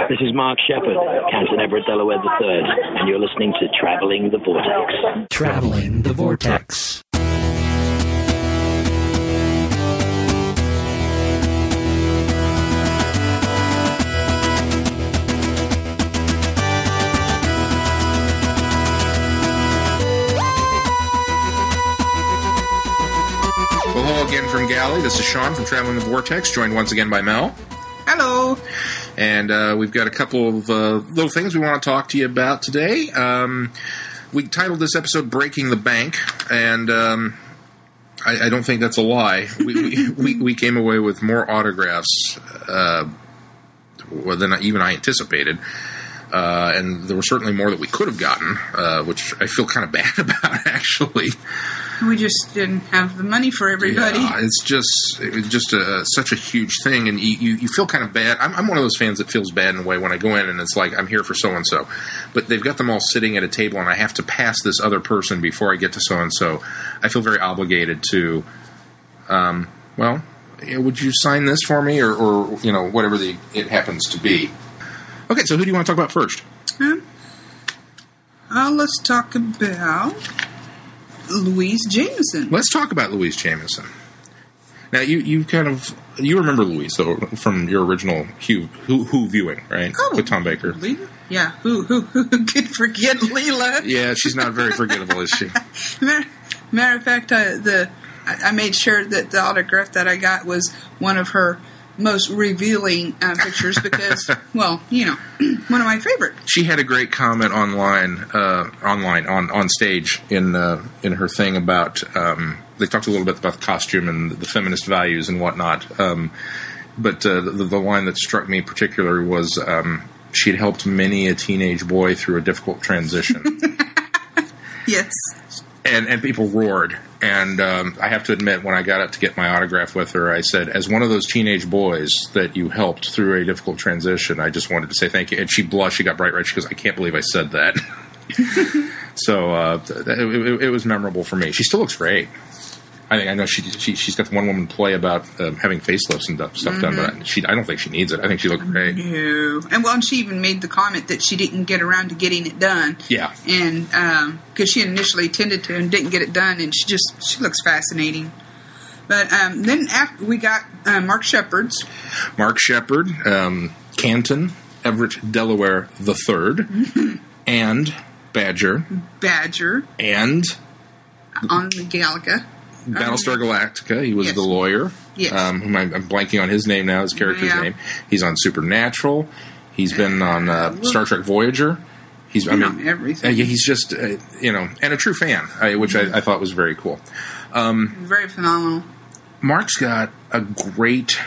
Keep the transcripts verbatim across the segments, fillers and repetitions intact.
This is Mark Shepard, Canton Everett, Delaware the third, and you're listening to Traveling the Vortex. Traveling the Vortex. Well, hello again from Galley. This is Sean from Traveling the Vortex, joined once again by Mel. Hello. And uh, we've got a couple of uh, little things we want to talk to you about today. Um, we titled this episode Breaking the Bank, and um, I, I don't think that's a lie. We, we, we, we came away with more autographs uh, than even I anticipated. Uh, and there were certainly more that we could have gotten, uh, which I feel kind of bad about, actually. We just didn't have the money for everybody. Yeah, it's just it's just a, such a huge thing, and you, you, you feel kind of bad. I'm, I'm one of those fans that feels bad in a way when I go in and it's like, I'm here for so-and-so. But they've got them all sitting at a table, and I have to pass this other person before I get to so-and-so. I feel very obligated to, um, well, would you sign this for me, or, or you know, whatever the it happens to be. Okay, so who do you want to talk about first? Um, uh, let's talk about Louise Jameson. Let's talk about Louise Jameson. Now, you, you kind of, you remember Louise, though, from your original Who, Who, Who viewing, right? Oh, with Tom Baker. Leela? Yeah, who, who, who could forget Leela? Yeah, she's not very forgettable, is she? Matter, matter of fact, I, the I, I made sure that the autograph that I got was one of her most revealing uh, pictures because, well, you know, one of my favorite. She had a great comment online, uh, online on, on stage in uh, in her thing about. Um, they talked a little bit about the costume and the feminist values and whatnot. Um, but uh, the, the line that struck me particularly was um, she'd helped many a teenage boy through a difficult transition. Yes. And and people roared. And um, I have to admit, when I got up to get my autograph with her, I said, as one of those teenage boys that you helped through a difficult transition, I just wanted to say thank you. And she blushed. She got bright red. She goes, I can't believe I said that. So uh, it, it, it was memorable for me. She still looks great. I think I know she, she she's got the one woman play about um, having facelifts and stuff mm-hmm. done, but she I don't think she needs it. I think she looked great. No, and well, and she even made the comment that she didn't get around to getting it done. Yeah, and because um, she initially intended to and didn't get it done, and she just she looks fascinating. But um, then after we got uh, Mark Shepard's Mark Shepard, um, Canton, Everett, Delaware the third, mm-hmm. and Badger, Badger, and on the Gallica. Battlestar Galactica. He was yes. the lawyer. Yes. Um, whom I'm, I'm blanking on his name now, his character's yeah. name. He's on Supernatural. He's been on uh, Star Trek Voyager. He's, I mean, everything. Uh, yeah, he's just, uh, you know, and a true fan, uh, which mm-hmm. I, I thought was very cool. Um, very phenomenal. Mark's got a great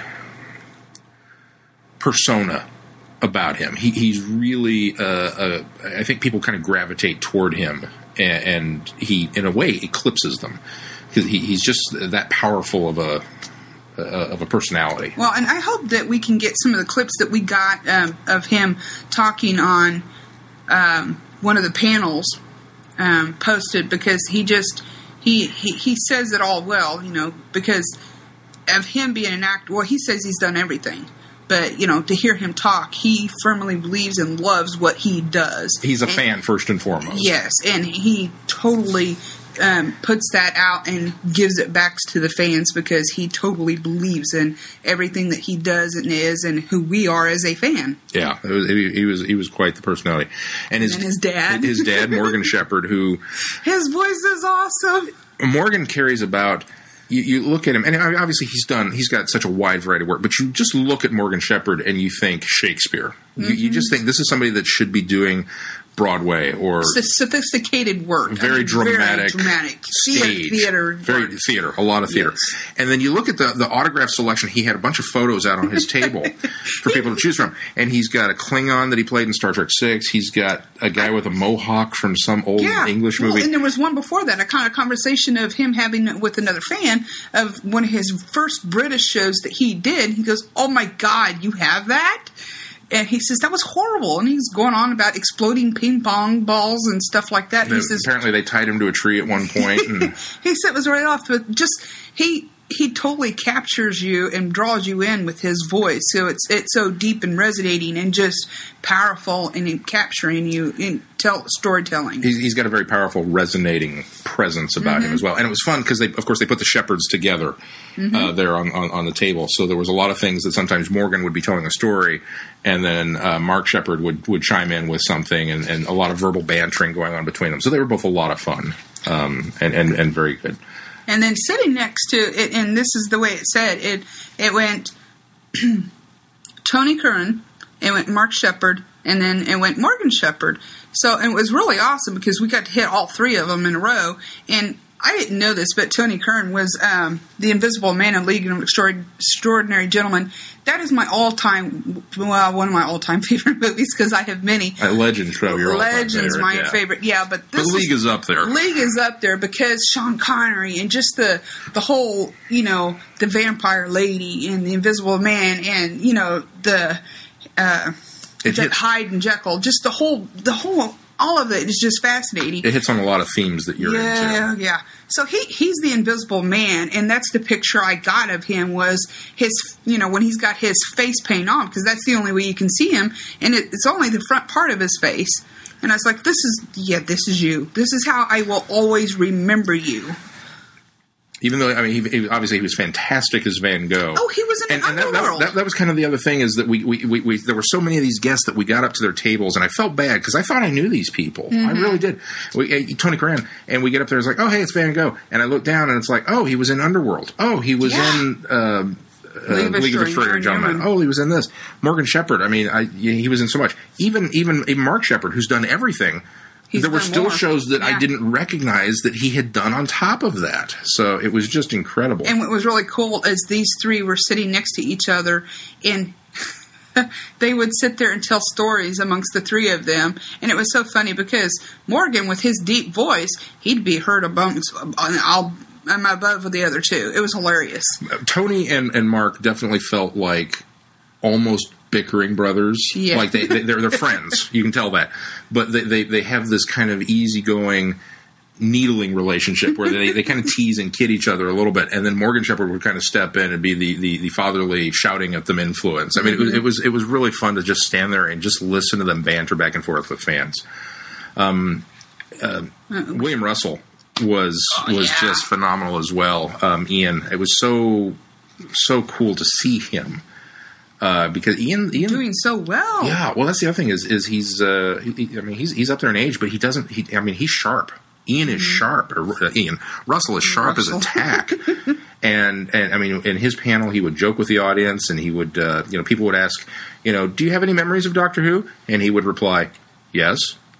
persona about him. He, he's really, uh, uh, I think people kind of gravitate toward him, and, and he, in a way, eclipses them. Because he, he's just that powerful of a uh, of a personality. Well, and I hope that we can get some of the clips that we got um, of him talking on um, one of the panels um, posted, because he just he, he he says it all well, you know, because of him being an actor. Well, he says he's done everything. But, you know, to hear him talk, he firmly believes and loves what he does. He's a and, fan, first and foremost. Yes, and he totally um, puts that out and gives it back to the fans, because he totally believes in everything that he does and is and who we are as a fan. Yeah, it was, he, he was he was quite the personality. And his, and his dad. His dad, Morgan Shepard, who... His voice is awesome. Morgan carries about... You, you look at him, and obviously he's done. He's got such a wide variety of work. But you just look at Morgan Shepard, and you think Shakespeare. Mm-hmm. You, you just think this is somebody that should be doing Broadway or sophisticated work, very I mean, dramatic, very dramatic stage, theater, very work. theater, a lot of theater. Yes. And then you look at the the autograph selection. He had a bunch of photos out on his table for people to choose from. And he's got a Klingon that he played in Star Trek Six. He's got a guy with a mohawk from some old yeah. English well, movie. And there was one before that, a kind of conversation of him having with another fan of one of his first British shows that he did. He goes, "Oh my God, you have that?" And he says, that was horrible. And he's going on about exploding ping pong balls and stuff like that. He says, apparently they tied him to a tree at one point. And he said it was right off. But just, he he totally captures you and draws you in with his voice. So it's it's so deep and resonating and just powerful and in capturing you in tell storytelling. He's, he's got a very powerful, resonating presence about mm-hmm. him as well. And it was fun because they, of course, they put the shepherds together mm-hmm. uh, there on, on on the table. So there was a lot of things that sometimes Morgan would be telling a story, and then uh, Mark Sheppard would would chime in with something, and, and a lot of verbal bantering going on between them. So they were both a lot of fun um, and, and and very good. And then sitting next to it, and this is the way it said, it it went Tony Curran, it went Mark Sheppard, and then it went Morgan Sheppard. So and it was really awesome because we got to hit all three of them in a row. And I didn't know this, but Tony Curran was um, the Invisible Man in League of Extraordinary Gentlemen. That is my all-time, well, one of my all-time favorite movies because I have many. Uh, Legends, show your Legends, favorite, my yeah. favorite. Yeah, but this the League is, is up there. League is up there because Sean Connery and just the the whole, you know, the vampire lady and the Invisible Man and you know the uh, Je- Hyde and Jekyll. Just the whole the whole. All of it is just fascinating. It hits on a lot of themes that you're yeah, into. Yeah, yeah. So he he's the Invisible Man, and that's the picture I got of him was his, you know, when he's got his face paint on, because that's the only way you can see him, and it, it's only the front part of his face. And I was like, this is, yeah, this is you. This is how I will always remember you. Even though, I mean, he, he, obviously he was fantastic as Van Gogh. Oh, he was in and, the and that, underworld. that, that, that was kind of the other thing is that we, we, we, we there were so many of these guests that we got up to their tables, and I felt bad because I thought I knew these people. Mm-hmm. I really did. We, uh, Tony Curran, and we get up there, it's like, oh, hey, it's Van Gogh. And I look down, and it's like, oh, he was in Underworld. Oh, he was yeah. in uh, uh, League of League of Extraordinary Gentlemen. Oh, he was in this. Morgan Sheppard. I mean, I, he was in so much. Even, even, even Mark Sheppard, who's done everything. He's there were still more. shows that yeah. I didn't recognize that he had done on top of that. So it was just incredible. And what was really cool is these three were sitting next to each other, and they would sit there and tell stories amongst the three of them. And it was so funny because Morgan, with his deep voice, he'd be heard amongst, I'll, I'm above the other two. It was hilarious. Tony and, and Mark definitely felt like almost bickering brothers. Yeah. Like they, they, they're, they're friends. You can tell that. But they, they, they have this kind of easygoing, needling relationship where they, they kind of tease and kid each other a little bit. And then Morgan Sheppard would kind of step in and be the, the, the fatherly shouting at them influence. I mean, mm-hmm. it, was, it was it was really fun to just stand there and just listen to them banter back and forth with fans. Um, uh, William Russell was oh, was yeah. just phenomenal as well. Um, Ian, it was so so cool to see him. Uh, because Ian, Ian doing so well. Yeah, well, that's the other thing is is he's. Uh, he, I mean, he's he's up there in age, but he doesn't. He, I mean, he's sharp. Ian is sharp. Or, uh, Ian Russell is sharp Russell. as a tack. and and I mean, in his panel, he would joke with the audience, and he would, uh, you know, people would ask, you know, do you have any memories of Doctor Who? And he would reply, yes.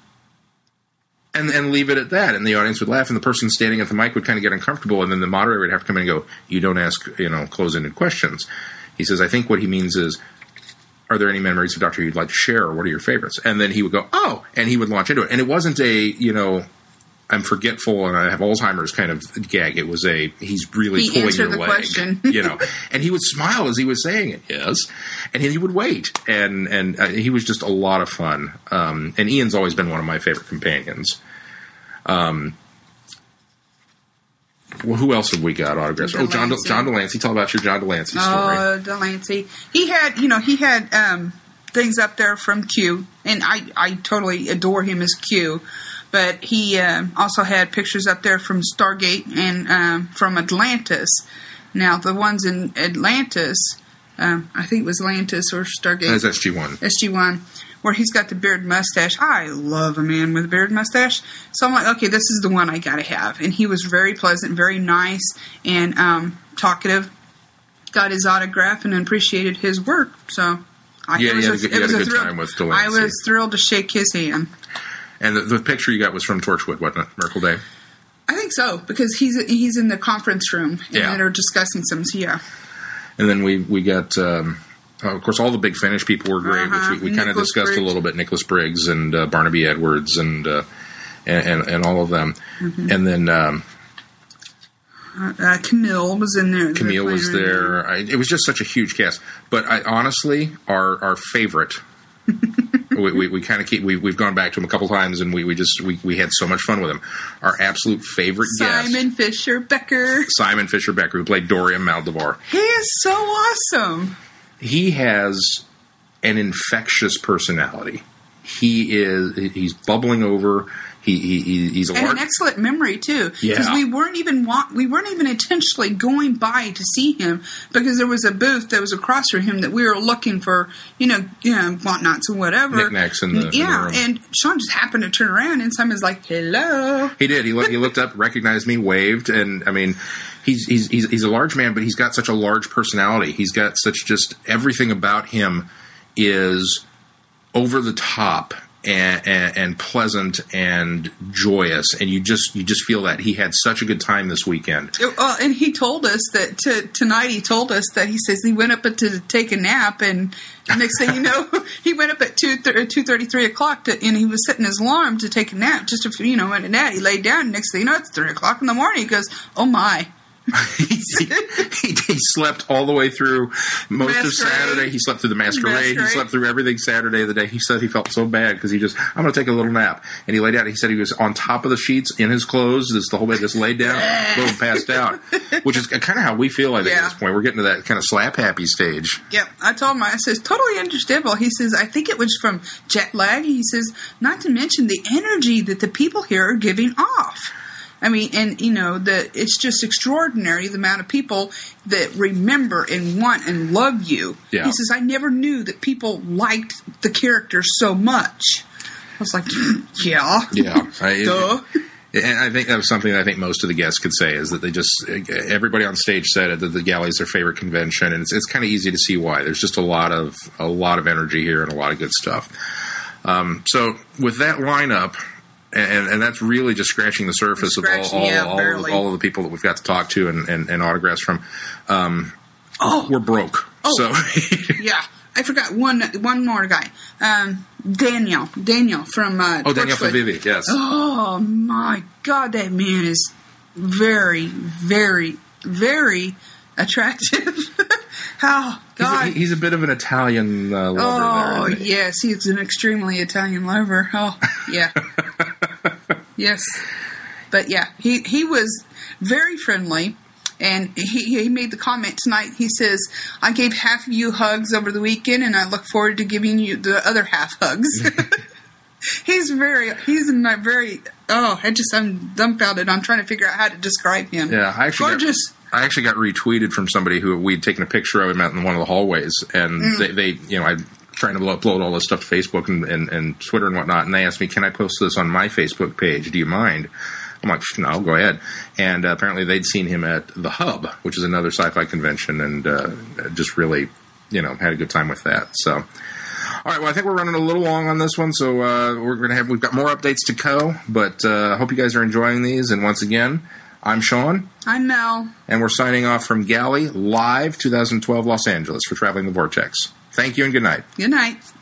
And and leave it at that, and the audience would laugh, and the person standing at the mic would kind of get uncomfortable, and then the moderator would have to come in and go, you don't ask, you know, close-ended questions. He says, I think what he means is, are there any memories of Doctor Who you'd like to share, or what are your favorites? And then he would go, oh, and he would launch into it. And it wasn't a, you know, I'm forgetful and I have Alzheimer's kind of gag. It was a, he's really he pulling your the leg, question. you know. And he would smile as he was saying it, yes. And he would wait. And and uh, he was just a lot of fun. Um, and Ian's always been one of my favorite companions. Um. Well, who else have we got autographs? Delancey. Oh, John De- John Delancey. Tell about your John Delancey story. Oh, Delancey. He had, you know, he had um, things up there from Q, and I, I totally adore him as Q. But he uh, also had pictures up there from Stargate and um, from Atlantis. Now, the ones in Atlantis, um, I think it was Atlantis or Stargate. That's S G one. S G one. Where he's got the beard mustache. I love a man with a beard mustache. So I'm like, okay, this is the one I gotta have. And he was very pleasant, very nice, and um, talkative. Got his autograph and appreciated his work. So I, yeah, it was you a, had a, good, it was a a good thrill. time with Delancey. I was thrilled to shake his hand. And the, the picture you got was from Torchwood, wasn't it? Miracle Day? I think so, because he's he's in the conference room and yeah. they're discussing some. So yeah. And then we we got. Um, Uh, of course, all the Big Finish people were great, uh-huh. which we, we kind of discussed Briggs. a little bit. Nicholas Briggs and uh, Barnaby Edwards and, uh, and and and all of them. Mm-hmm. And then um, uh, Camille was in there. Camille was there. I, it was just such a huge cast. But I, honestly, our our favorite we we, we kind of keep we we've gone back to him a couple times, and we, we just we, we had so much fun with him. Our absolute favorite guest, Simon Fisher Becker. Simon Fisher Becker, who played Dorian Maldevar. He is so awesome. He has an infectious personality. He is he's bubbling over. He, he he's a and large, an excellent memory too, because Yeah. we weren't even wa- we weren't even intentionally going by to see him, because there was a booth that was across from him that we were looking for, you know, you know, whatnots or whatever, knickknacks in the, in the yeah. room. And Sean just happened to turn around, and Simon's like, "Hello." He did. He looked. He looked up, recognized me, waved, and I mean, he's he's he's he's a large man, but he's got such a large personality. He's got such just everything about him is over the top and, and, and pleasant and joyous, and you just you just feel that he had such a good time this weekend. Uh, and he told us that to, tonight. He told us that he says he went up to take a nap, and next thing you know, he went up at two two thirty three o'clock, to, and he was setting his alarm to take a nap. Just a few, you know, and that he laid down. And next thing you know, it's three o'clock in the morning. He goes, "Oh my." he, he, he slept all the way through most Masquerade. of Saturday. He slept through the masquerade. Masquerade. He slept through everything Saturday of the day. He said he felt so bad because he just, I'm going to take a little nap. And he laid down. He said he was on top of the sheets in his clothes. Just the whole way, just laid down, boom, passed out. Which is kind of how we feel, I think, Yeah. at this point. We're getting to that kind of slap happy stage. Yep, I told him, I says, totally understandable. He says, I think it was from jet lag. He says, not to mention the energy that the people here are giving off. I mean, and, you know, the it's just extraordinary the amount of people that remember and want and love you. Yeah. He says, I never knew that people liked the character so much. I was like, yeah. Yeah. I, Duh. And I think that was something that I think most of the guests could say, is that they just, everybody on stage said it, that the gala is their favorite convention, and it's, it's kind of easy to see why. There's just a lot of a lot of energy here and a lot of good stuff. Um, so with that lineup, and, and that's really just scratching the surface of all, all, yeah, all, barely. all of the people that we've got to talk to and, and, and autographs from. Um, Oh. we're broke. Oh. So Yeah. I forgot one one more guy. Um, Daniel. Daniel from uh, oh, Daniel Torchwood. Favivi, yes. Oh my God, that man is very, very, very attractive. Oh God! He's a, he's a bit of an Italian uh, lover. Oh there, isn't he? yes, he's an extremely Italian lover. Oh yeah, yes. But yeah, he he was very friendly, and he he made the comment tonight. He says, "I gave half of you hugs over the weekend, and I look forward to giving you the other half hugs." He's very, he's in a very, oh, I just, I'm dumbfounded. I'm trying to figure out how to describe him. Yeah, I actually got- Gorgeous. I actually got retweeted from somebody who we'd taken a picture of him out in one of the hallways, and Mm. they, they, you know, I'm trying to upload all this stuff to Facebook and, and, and Twitter and whatnot, and they asked me, "Can I post this on my Facebook page? Do you mind?" I'm like, "No, go ahead." And uh, apparently they'd seen him at the Hub, which is another sci-fi convention, and uh, just really, you know, had a good time with that. So. All right, well, I think we're running a little long on this one, so uh, we're going to have we've got more updates to go, but I uh, hope you guys are enjoying these. And once again, I'm Sean, I'm Mel. and we're signing off from Galley Live twenty twelve Los Angeles for Traveling the Vortex. Thank you and good night. Good night.